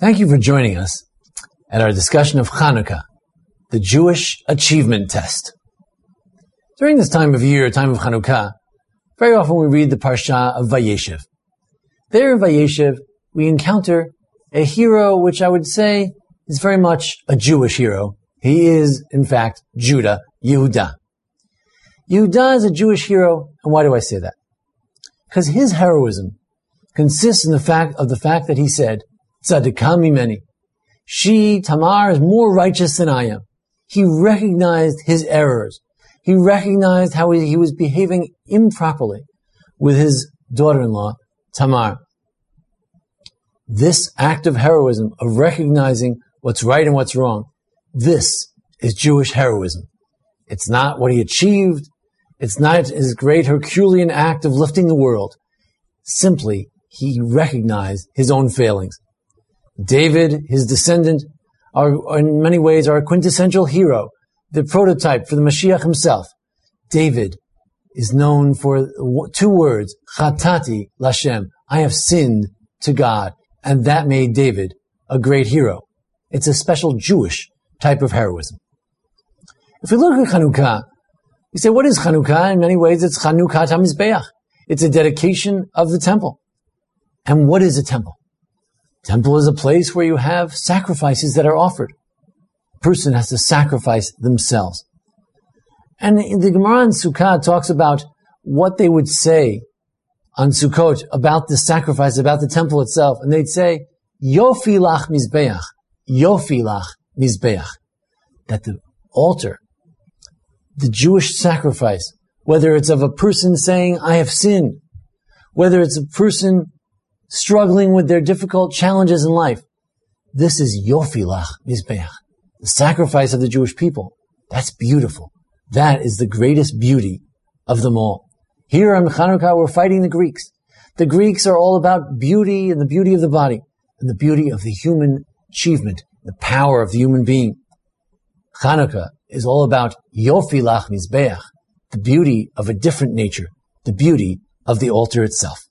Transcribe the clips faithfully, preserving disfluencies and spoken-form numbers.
Thank you for joining us at our discussion of Chanukah, the Jewish Achievement Test. During this time of year, time of Chanukah, very often we read the Parsha of Vayeshev. There in Vayeshev, we encounter a hero which I would say is very much a Jewish hero. He is, in fact, Judah, Yehuda. Yehuda is a Jewish hero, and why do I say that? Because his heroism consists in the fact of the fact that he said, Tzadikah mimeni. She, Tamar, is more righteous than I am. He recognized his errors. He recognized how he, he was behaving improperly with his daughter-in-law, Tamar. This act of heroism, of recognizing what's right and what's wrong, this is Jewish heroism. It's not what he achieved. It's not his great Herculean act of lifting the world. Simply, he recognized his own failings. David, his descendant, are in many ways our quintessential hero, the prototype for the Mashiach himself. David is known for two words, Chatati Lashem. I have sinned to God. And that made David a great hero. It's a special Jewish type of heroism. If we look at Chanukah, we say, what is Chanukah? In many ways, it's Chanukat HaMizbeach. It's a dedication of the temple. And what is a temple? Temple is a place where you have sacrifices that are offered. A person has to sacrifice themselves. And the Gemara in Sukkah talks about what they would say on Sukkot about the sacrifice, about the temple itself. And they'd say, Yofi lach mizbeach, Yofi lach mizbeach. That the altar, the Jewish sacrifice, whether it's of a person saying, I have sinned, whether it's a person struggling with their difficult challenges in life, this is Yofi lach mizbeach, the sacrifice of the Jewish people. That's beautiful. That is the greatest beauty of them all. Here on Chanukah, we're fighting the Greeks. The Greeks are all about beauty and the beauty of the body and the beauty of the human achievement, the power of the human being. Chanukah is all about Yofi lach mizbeach, the beauty of a different nature, the beauty of the altar itself.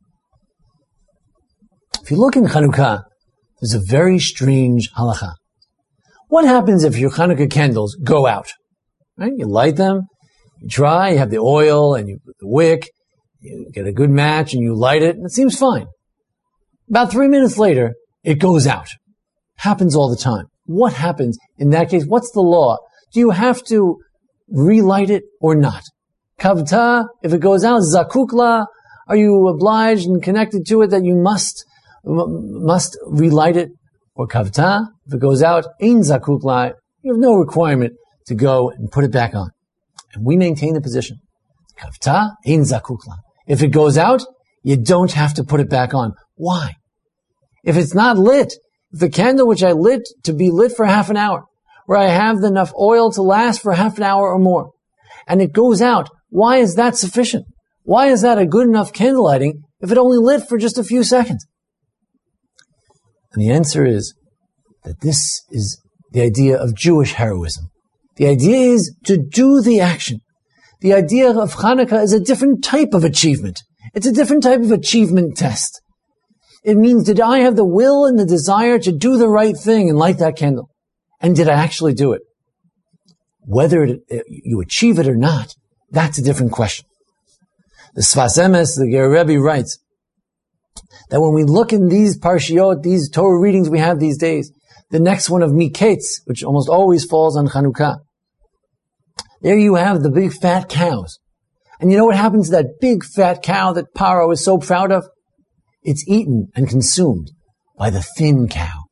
If you look in Chanukah, there's a very strange halacha. What happens if your Chanukah candles go out? Right? You light them, you try, you have the oil and you put the wick, you get a good match and you light it, and it seems fine. About three minutes later, it goes out. Happens all the time. What happens in that case? What's the law? Do you have to relight it or not? Kavta, if it goes out, zakukla, are you obliged and connected to it that you must must relight it? Or kavta, if it goes out, ein zakukla, you have no requirement to go and put it back on. And we maintain the position. Kavta, ein zakukla. If it goes out, you don't have to put it back on. Why? If it's not lit, if the candle which I lit to be lit for half an hour, where I have enough oil to last for half an hour or more, and it goes out, why is that sufficient? Why is that a good enough candle lighting if it only lit for just a few seconds? And the answer is that this is the idea of Jewish heroism. The idea is to do the action. The idea of Chanukah is a different type of achievement. It's a different type of achievement test. It means, did I have the will and the desire to do the right thing and light that candle? And did I actually do it? Whether it, you achieve it or not, that's a different question. The Sfas Emes, the Ger Rebbe, writes that when we look in these parshiot, these Torah readings we have these days, the next one of Miketz, which almost always falls on Chanukah, there you have the big fat cows. And you know what happens to that big fat cow that Paro is so proud of? It's eaten and consumed by the thin cow.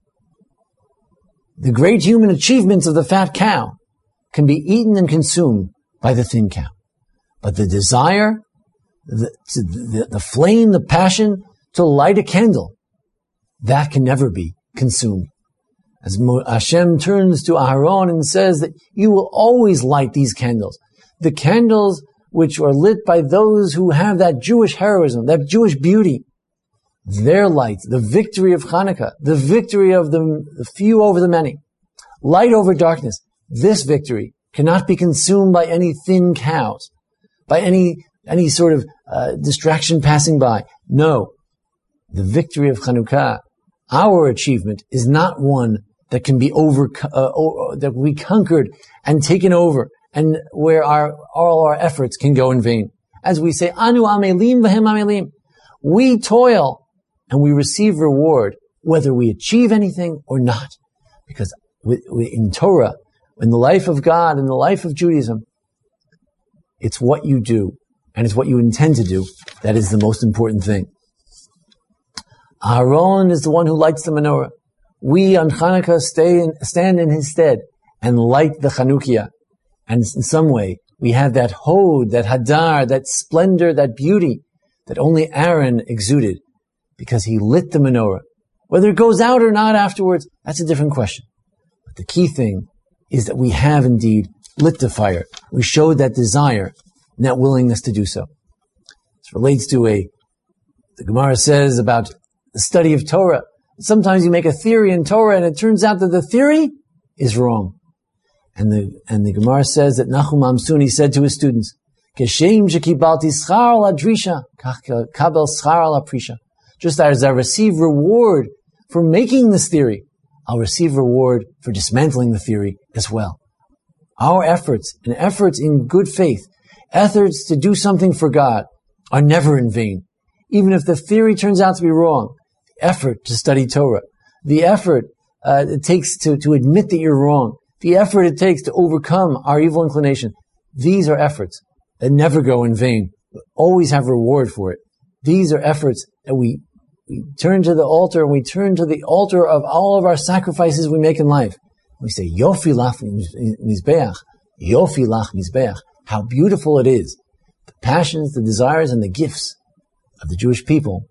The great human achievements of the fat cow can be eaten and consumed by the thin cow. But the desire, the, the, the flame, the passion to light a candle, that can never be consumed. As Hashem turns to Aharon and says that you will always light these candles. The candles which are lit by those who have that Jewish heroism, that Jewish beauty. Their light, the victory of Chanukah, the victory of the, the few over the many, light over darkness. This victory cannot be consumed by any thin cows, by any any sort of uh, distraction passing by. No, the victory of Chanukah Our achievement is not one that can be over, uh, that we conquered and taken over, and where our all our efforts can go in vain. As we say, Anu amelim v'hem amelim. We toil and we receive reward, whether we achieve anything or not. Because in Torah, in the life of God, in the life of Judaism, it's what you do and it's what you intend to do that is the most important thing. Aaron is the one who lights the menorah. We on Hanukkah stay in, stand in his stead and light the Chanukiah. And in some way, we have that hod, that hadar, that splendor, that beauty that only Aaron exuded because he lit the menorah. Whether it goes out or not afterwards, that's a different question. But the key thing is that we have indeed lit the fire. We showed that desire and that willingness to do so. This relates to a, the Gemara says about the study of Torah. Sometimes you make a theory in Torah and it turns out that the theory is wrong. And the, and the Gemara says that Nachum Amsuni said to his students, Keshem shekibalti schar al adrisha, kach kabel schar al aprisha. Just as I receive reward for making this theory, I'll receive reward for dismantling the theory as well. Our efforts and efforts in good faith, efforts to do something for God, are never in vain. Even if the theory turns out to be wrong, the effort to study Torah, the effort uh, it takes to, to admit that you're wrong, the effort it takes to overcome our evil inclination, these are efforts that never go in vain. We always have reward for it. These are efforts that we, we turn to the altar, and we turn to the altar of all of our sacrifices we make in life. We say, Yofi lach mizbeach, Yofi lach mizbeach. How beautiful it is. The passions, the desires, and the gifts of the Jewish people.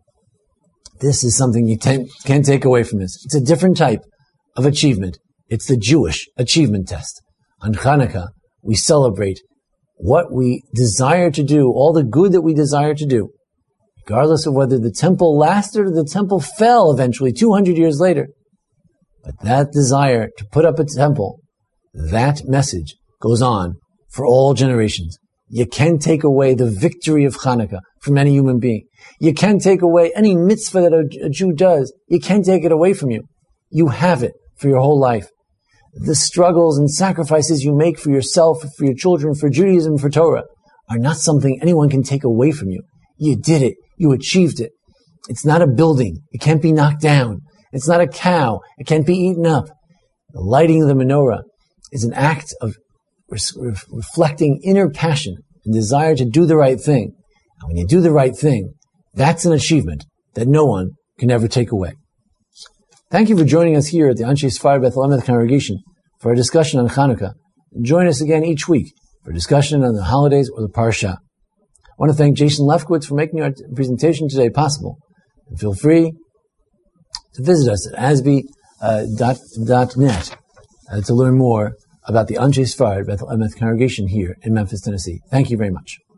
This is something you ten, can't take away from this. It's a different type of achievement. It's the Jewish achievement test. On Hanukkah, we celebrate what we desire to do, all the good that we desire to do, regardless of whether the temple lasted or the temple fell eventually two hundred years later. But that desire to put up a temple, that message goes on for all generations. You can't take away the victory of Hanukkah from any human being. You can't take away any mitzvah that a, a Jew does. You can't take it away from you. You have it for your whole life. The struggles and sacrifices you make for yourself, for your children, for Judaism, for Torah, are not something anyone can take away from you. You did it. You achieved it. It's not a building. It can't be knocked down. It's not a cow. It can't be eaten up. The lighting of the menorah is an act of re- reflecting inner passion and desire to do the right thing. And when you do the right thing, that's an achievement that no one can ever take away. Thank you for joining us here at the Anshe Sfard Beth Emet congregation for a discussion on Hanukkah. And join us again each week for a discussion on the holidays or the Parsha. I want to thank Jason Lefkowitz for making our presentation today possible. And feel free to visit us at asby dot net uh, to learn more about the Anshe Sfard Beth Emet congregation here in Memphis, Tennessee. Thank you very much.